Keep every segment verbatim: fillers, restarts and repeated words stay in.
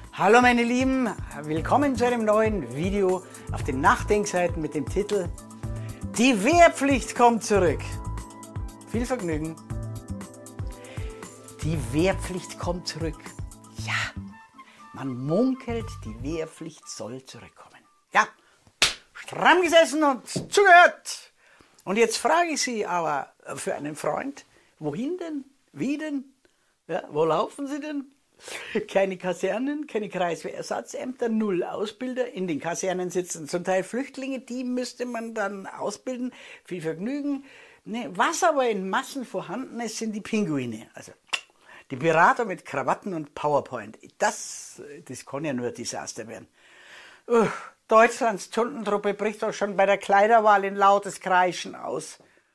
Hallo meine Lieben, willkommen zu einem neuen Video auf den Nachdenkseiten mit dem Titel Die Wehrpflicht kommt zurück. Viel Vergnügen. Die Wehrpflicht kommt zurück. Ja, man munkelt, die Wehrpflicht soll zurückkommen. Ja, stramm gesessen und zugehört. Und jetzt frage ich Sie aber für einen Freund, wohin denn? Wie denn? Ja, wo laufen Sie denn? Keine Kasernen, keine Kreiswehrersatzämter, null Ausbilder. In den Kasernen sitzen zum Teil Flüchtlinge, die müsste man dann ausbilden. Viel Vergnügen. Ne, was aber in Massen vorhanden ist, sind die Pinguine. Also die Berater mit Krawatten und PowerPoint. Das, das kann ja nur ein Desaster werden. Uh, Deutschlands Tundentruppe bricht doch schon bei der Kleiderwahl in lautes Kreischen aus.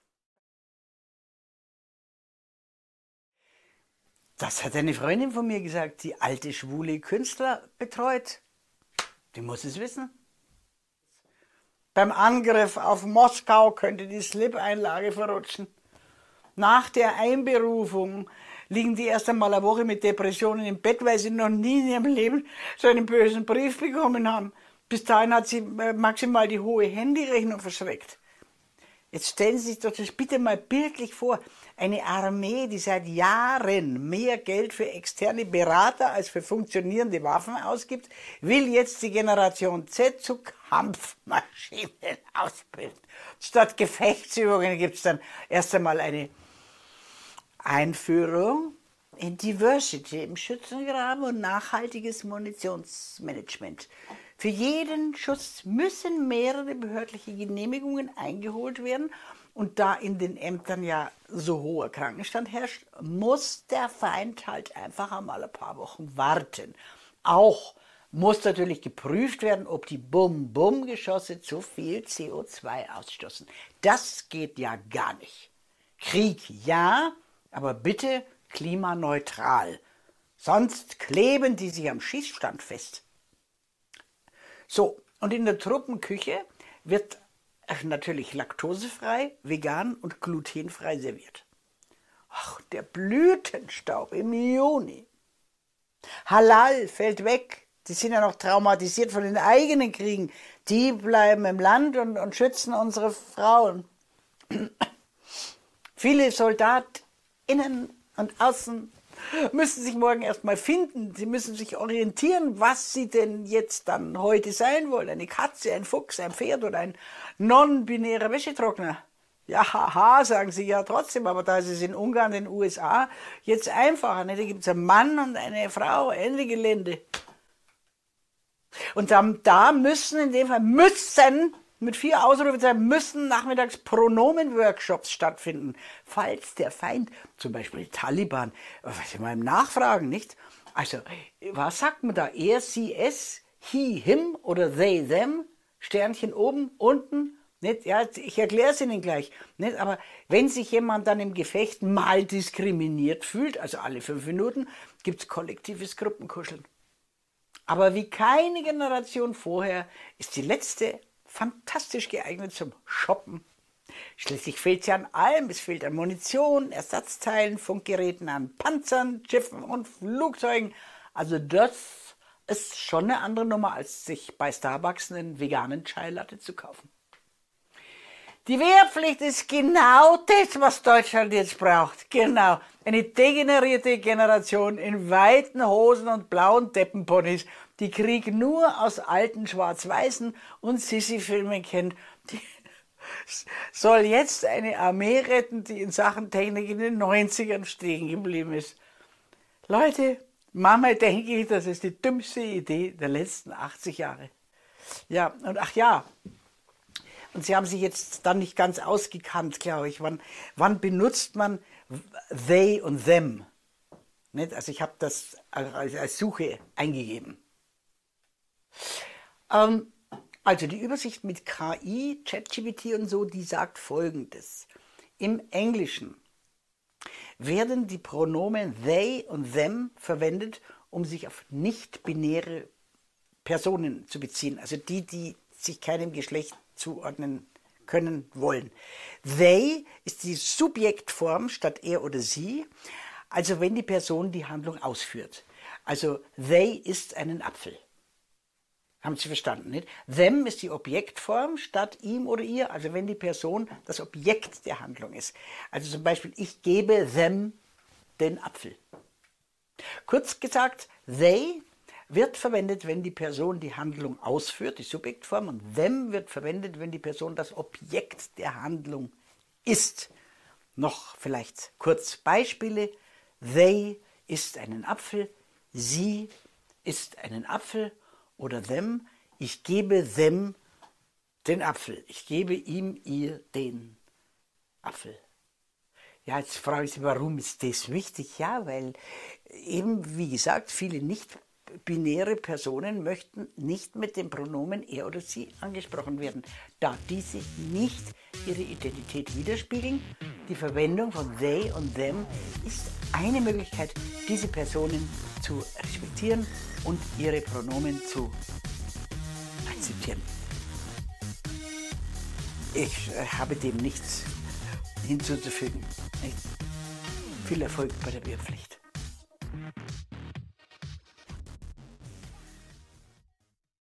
Das hat eine Freundin von mir gesagt, die alte schwule Künstler betreut. Die muss es wissen. Beim Angriff auf Moskau könnte die Slip-Einlage verrutschen. Nach der Einberufung liegen die erst einmal eine Woche mit Depressionen im Bett, weil sie noch nie in ihrem Leben so einen bösen Brief bekommen haben. Bis dahin hat sie maximal die hohe Handyrechnung verschreckt. Jetzt stellen Sie sich doch das bitte mal bildlich vor. Eine Armee, die seit Jahren mehr Geld für externe Berater als für funktionierende Waffen ausgibt, will jetzt die Generation Z zu Kampfmaschinen ausbilden. Statt Gefechtsübungen gibt es dann erst einmal eine Einführung in Diversity im Schützengraben und nachhaltiges Munitionsmanagement. Für jeden Schuss müssen mehrere behördliche Genehmigungen eingeholt werden. Und da in den Ämtern ja so hoher Krankenstand herrscht, muss der Feind halt einfach einmal ein paar Wochen warten. Auch muss natürlich geprüft werden, ob die Bum-Bum-Geschosse zu viel C O zwei ausstoßen. Das geht ja gar nicht. Krieg ja, aber bitte klimaneutral. Sonst kleben die sich am Schießstand fest. So, und in der Truppenküche wird natürlich laktosefrei, vegan und glutenfrei serviert. Ach, der Blütenstaub im Juni. Halal fällt weg. Die sind ja noch traumatisiert von den eigenen Kriegen. Die bleiben im Land und, und schützen unsere Frauen. Viele SoldatInnen und Außen müssen sich morgen erstmal finden. Sie müssen sich orientieren, was sie denn jetzt dann heute sein wollen. Eine Katze, ein Fuchs, ein Pferd oder ein non-binärer Wäschetrockner. Ja, haha, sagen sie ja trotzdem, aber da ist es in Ungarn, den U S A, jetzt einfacher. Ne? Da gibt es einen Mann und eine Frau, Ende Gelände. Und dann, da müssen, in dem Fall müssen, mit vier Ausrufezeichen, müssen nachmittags Pronomen-Workshops stattfinden, falls der Feind, zum Beispiel die Taliban, was ich mal im Nachfragen, nicht? Also, was sagt man da? Er, sie, es, he, him oder they, them? Sternchen oben, unten? Nicht? Ja, ich erkläre es Ihnen gleich. Nicht? Aber wenn sich jemand dann im Gefecht mal diskriminiert fühlt, also alle fünf Minuten, gibt es kollektives Gruppenkuscheln. Aber wie keine Generation vorher ist die letzte fantastisch geeignet zum Shoppen. Schließlich fehlt es ja an allem. Es fehlt an Munition, Ersatzteilen, Funkgeräten, an Panzern, Schiffen und Flugzeugen. Also das ist schon eine andere Nummer, als sich bei Starbucks einen veganen Chai Latte zu kaufen. Die Wehrpflicht ist genau das, was Deutschland jetzt braucht. Genau. Eine degenerierte Generation in weiten Hosen und blauen Deppenponys, die Krieg nur aus alten Schwarz-Weißen und Sissi-Filmen kennt, die soll jetzt eine Armee retten, die in Sachen Technik in den neunzigern stehen geblieben ist. Leute, manchmal denke ich, das ist die dümmste Idee der letzten achtzig Jahre. Ja, und ach ja, und Sie haben sich jetzt dann nicht ganz ausgekannt, glaube ich. Wann, wann benutzt man they und them? Nicht? Also ich habe das als, als Suche eingegeben. Ähm, also die Übersicht mit K I, ChatGPT und so, die sagt Folgendes. Im Englischen werden die Pronomen they und them verwendet, um sich auf nicht-binäre Personen zu beziehen. Also die, die sich keinem Geschlecht zuordnen können wollen. They ist die Subjektform statt er oder sie, also wenn die Person die Handlung ausführt. Also they isst einen Apfel. Haben Sie verstanden, nicht? Them ist die Objektform statt ihm oder ihr, also wenn die Person das Objekt der Handlung ist. Also zum Beispiel, ich gebe them den Apfel. Kurz gesagt, they wird verwendet, wenn die Person die Handlung ausführt, die Subjektform, und them wird verwendet, wenn die Person das Objekt der Handlung ist. Noch vielleicht kurz Beispiele. They isst einen Apfel, sie isst einen Apfel, oder them, ich gebe them den Apfel. Ich gebe ihm, ihr den Apfel. Ja, jetzt frage ich Sie, warum ist das wichtig? Ja, weil eben, wie gesagt, viele nicht-binäre Personen möchten nicht mit dem Pronomen er oder sie angesprochen werden, da diese nicht ihre Identität widerspiegeln. Die Verwendung von they und them ist eine Möglichkeit, diese Personen zu respektieren und ihre Pronomen zu akzeptieren. Ich äh, habe dem nichts hinzuzufügen. Viel Erfolg bei der Wehrpflicht.